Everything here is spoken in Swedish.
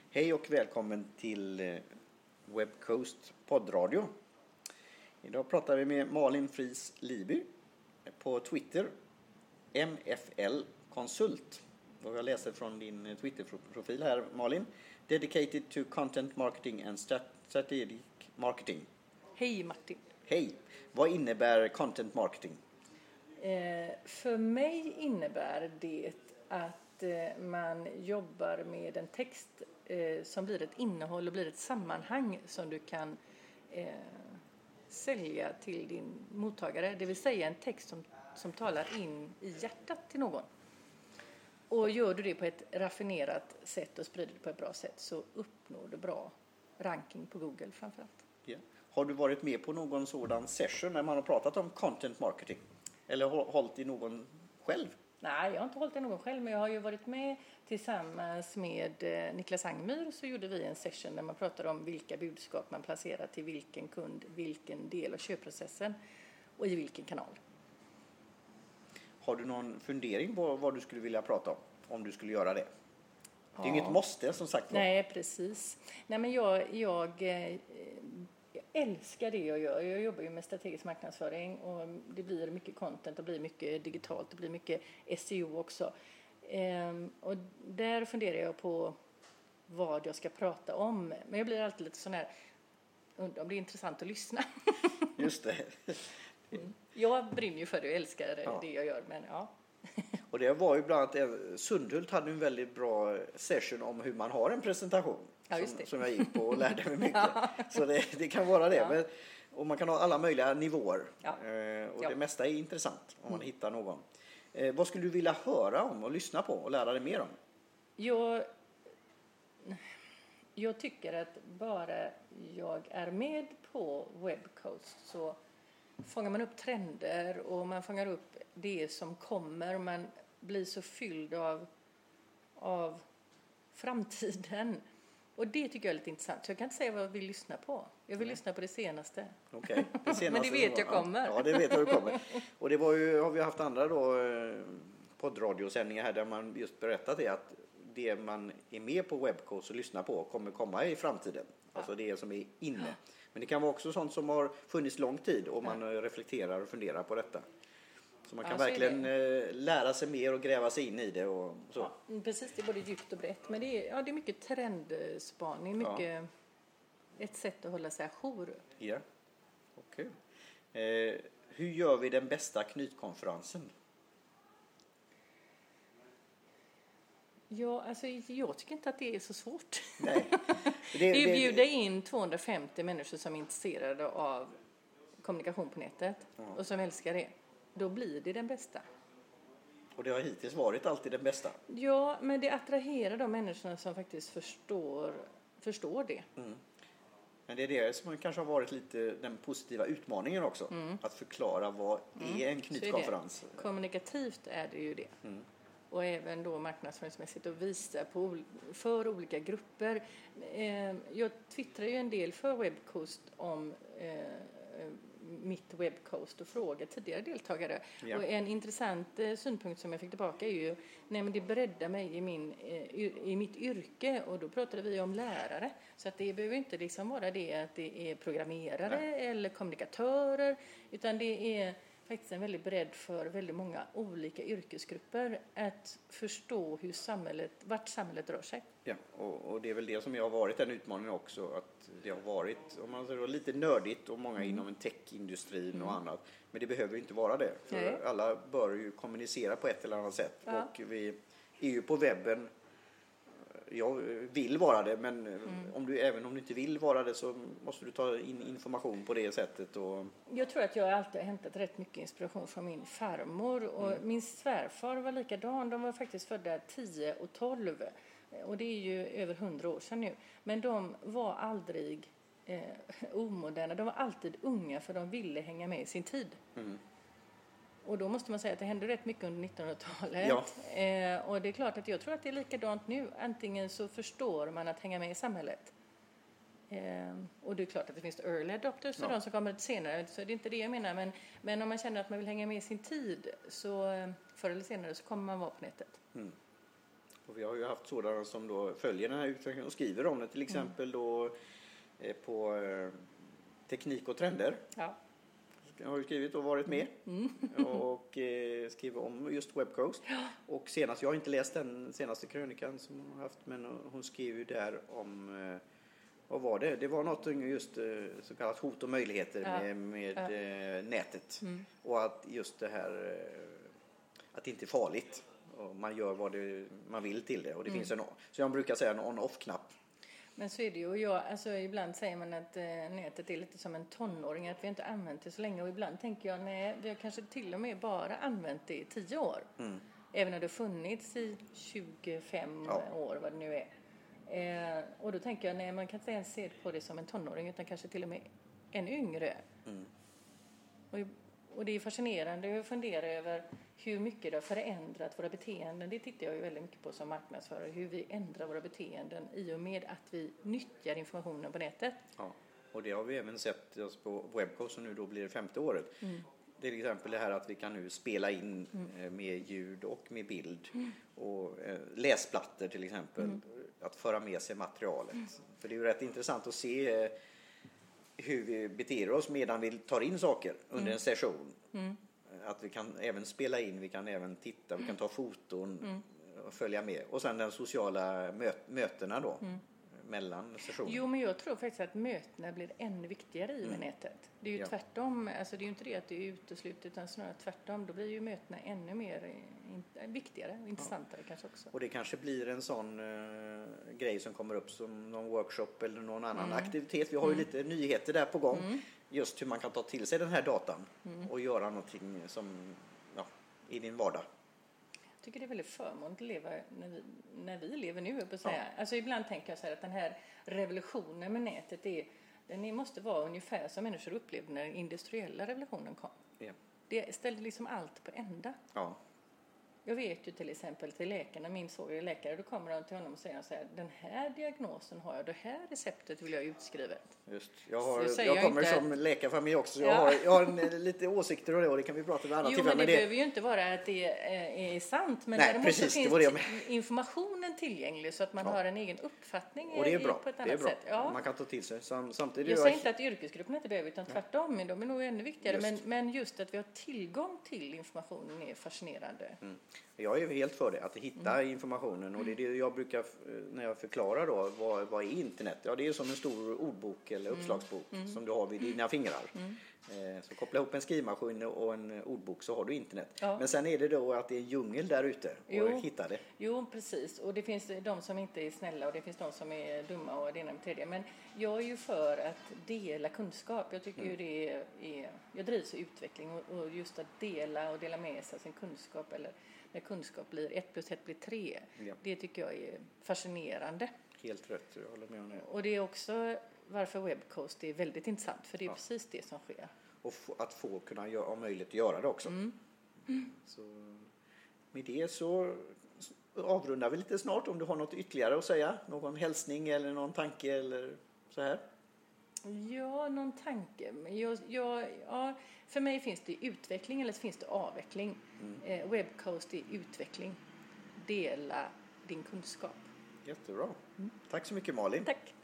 Hej och välkommen till Webcoast poddradio. Idag pratar vi med Malin Friis Liby på Twitter, MFL Konsult. Och jag läser från din Twitter-profil här, Malin. Dedicated to content marketing and strategic marketing. Hej Martin. Hej. Vad innebär content marketing? För mig innebär det att man jobbar med en text som blir ett innehåll och blir ett sammanhang som du kan sälja till din mottagare. Det vill säga en text som talar in i hjärtat till någon. Och gör du det på ett raffinerat sätt och sprider det på ett bra sätt så uppnår du bra ranking på Google framförallt. Yeah. Har du varit med på någon sådan session när man har pratat om content marketing? Eller hållit i någon själv? Nej, jag har inte hållit i någon själv, men jag har ju varit med tillsammans med Niklas Angmyr, så gjorde vi en session där man pratade om vilka budskap man placerar till vilken kund, vilken del av köpprocessen och i vilken kanal. Har du någon fundering på vad du skulle vilja prata om du skulle göra det? Det är inget måste som sagt. Nej, precis. Nej, men jag älskar det jag gör. Jag jobbar ju med strategisk marknadsföring och det blir mycket content, det blir mycket digitalt, det blir mycket SEO också. Och där funderar jag på vad jag ska prata om. Men jag blir alltid lite sån här, undrar om det är intressant att lyssna. Just det. Jag brinner ju för det och älskar det jag gör, men ja. Och det var ju bland annat, Sundhult hade en väldigt bra session om hur man har en presentation. Ja, som jag gick på och lärde mig mycket. Så det kan vara det. Ja. Men, och man kan ha alla möjliga nivåer. Ja. Och det mesta är intressant om man hittar någon. Vad skulle du vilja höra om och lyssna på och lära dig mer om? Jag tycker att bara jag är med på Webcoast så fångar man upp trender och man fångar upp det som kommer. Man blir så fylld av framtiden. Och det tycker jag är lite intressant. Så jag kan inte säga vad jag vill lyssna på. Jag vill lyssna på det senaste. Okej, det senaste. Men det vet jag kommer. Ja, det vet jag kommer. Och det var ju, har vi haft andra poddradiosändningar här där man just berättat det att det man är med på Webcoast och lyssnar på kommer komma i framtiden. Alltså det som är inne. Ja. Men det kan vara också sånt som har funnits lång tid och man reflekterar och funderar på detta. Så man kan verkligen lära sig mer och gräva sig in i det. Och så. Ja, precis, det är både djupt och brett. Men det är mycket trendspaning, mycket ett sätt att hålla sig ajour. Ja, okej. Hur gör vi den bästa knytkonferensen? Ja, alltså jag tycker inte att det är så svårt. Nej. Det är bjuda in 250 människor som är intresserade av kommunikation på nätet och som älskar det. Då blir det den bästa. Och det har hittills varit alltid den bästa. Ja, men det attraherar de människorna som faktiskt förstår det. Mm. Men det är det som kanske har varit lite den positiva utmaningen också. Mm. Att förklara vad är en knytkonferens. Är kommunikativt är det ju det. Mm. Och även då marknadsföringsmässigt att visa för olika grupper. Jag twittrar ju en del för Webcoast om mitt Webcoast och frågar tidigare deltagare. Ja. Och en intressant synpunkt som jag fick tillbaka är ju men det breddar mig i mitt yrke, och då pratade vi om lärare. Så att det behöver inte liksom vara det att det är programmerare eller kommunikatörer, utan det är faktiskt en väldigt bredd för väldigt många olika yrkesgrupper att förstå vart samhället rör sig. Ja, och det är väl det som har varit en utmaning också, att det har varit, om man säger, lite nördigt och många inom en techindustrin och annat. Men det behöver inte vara det. För alla bör ju kommunicera på ett eller annat sätt. Ja. Och vi är ju på webben. Jag vill vara det, men även om du inte vill vara det så måste du ta in information på det sättet. Och... Jag tror att jag alltid har hämtat rätt mycket inspiration från min farmor. Och min svärfar var likadan. De var faktiskt födda 10 och 12. Och det är ju över 100 år sedan nu. Men de var aldrig omoderna. De var alltid unga, för de ville hänga med i sin tid. Mm. Och då måste man säga att det hände rätt mycket under 1900-talet. Ja. Och det är klart att jag tror att det är likadant nu. Antingen så förstår man att hänga med i samhället. Och det är klart att det finns early adopters och de som kommer senare. Så det är inte det jag menar. Men om man känner att man vill hänga med i sin tid, så förr eller senare så kommer man vara på nätet. Mm. Och vi har ju haft sådana som då följer den här utvecklingen och skriver om det. Till exempel då på Teknik och trender. Ja. Jag har ju skrivit och varit med och skrivit om just Webcoast. Och senast, jag har inte läst den senaste krönikan som hon har haft, men hon skrev ju där om, vad var det? Det var något just så kallat hot och möjligheter med nätet. Och att just det här, att det inte är farligt. Och man gör vad man vill till det. Och det finns så jag brukar säga en on-off-knapp. Men så är det ju. Alltså ibland säger man att nätet är lite som en tonåring. Att vi inte använt det så länge. Och ibland tänker jag, nej, vi har kanske till och med bara använt det i 10 år. Även om det har funnits i 25 år, vad det nu är. Och då tänker jag, nej, man kan inte ens se på det som en tonåring. Utan kanske till och med en yngre. Och det är fascinerande att fundera över hur mycket det har förändrat våra beteenden. Det tittar jag ju väldigt mycket på som marknadsförare. Hur vi ändrar våra beteenden i och med att vi nyttjar informationen på nätet. Ja, och det har vi även sett på Webcoast som nu då blir det 5:e året. Till exempel det här att vi kan nu spela in med ljud och med bild. Och läsplattor till exempel. Att föra med sig materialet. För det är ju rätt intressant att se hur vi beter oss medan vi tar in saker under en session. Att vi kan även spela in, vi kan även titta, vi kan ta foton och följa med. Och sen den sociala mötena då, mellan sessioner. Jo, men jag tror faktiskt att mötena blir ännu viktigare i nätet. Det är ju tvärtom, alltså det är ju inte det att det är uteslutet, utan snarare tvärtom. Då blir ju mötena ännu mer viktigare och intressantare kanske också. Och det kanske blir en sån grej som kommer upp som någon workshop eller någon annan aktivitet. Vi har ju lite nyheter där på gång. Just hur man kan ta till sig den här datan och göra någonting som i din vardag. Jag tycker det är väldigt förmånligt att leva när vi lever nu, på att säga. Alltså ibland tänker jag så här att den här revolutionen med nätet den måste vara ungefär som människor upplevde när den industriella revolutionen kom. Ja. Det ställde liksom allt på ända. Ja. Jag vet ju till exempel till läkarna, min svåger är läkare, då kommer de till honom och säger så här: den här diagnosen har jag, det här receptet vill jag utskriva. Just, jag kommer som läkarfamilj också, jag har lite åsikter och det kan vi prata med andra tillfällen. Men det behöver ju inte vara att det är sant, men däremot så finns informationen tillgänglig så att man har en egen uppfattning och det är bra. På ett annat sätt. Ja. Man kan ta till sig. Samtidigt jag säger inte att yrkesgrupperna inte behöver, utan tvärtom, men de är nog ännu viktigare. Men just att vi har tillgång till informationen är fascinerande. Jag är helt för det, att hitta informationen, och det är det jag brukar, när jag förklarar då, vad är internet? Ja, det är som en stor ordbok eller uppslagsbok som du har vid dina fingrar. Så koppla ihop en skrivmaskin och en ordbok så har du internet. Ja. Men sen är det då att det är en djungel där ute och hitta det. Jo, precis. Och det finns de som inte är snälla och det finns de som är dumma och det ena med tredje. Men jag är ju för att dela kunskap. Jag tycker ju det är... Jag drivs i utveckling och just att dela med sig sin kunskap, eller när kunskap blir 1 + 1 blir 3. Ja. Det tycker jag är fascinerande. Helt rätt, jag håller med om det. Och det är också varför Webcoast är väldigt intressant, för det är precis det som sker. Och att få kunna ha möjlighet att göra det också. Så med det så avrundar vi lite snart, om du har något ytterligare att säga. Någon hälsning eller någon tanke eller så här. Ja, någon tanke. För mig finns det utveckling eller finns det avveckling. Webcoast är utveckling. Dela din kunskap. Jättebra. Tack så mycket, Malin. Tack.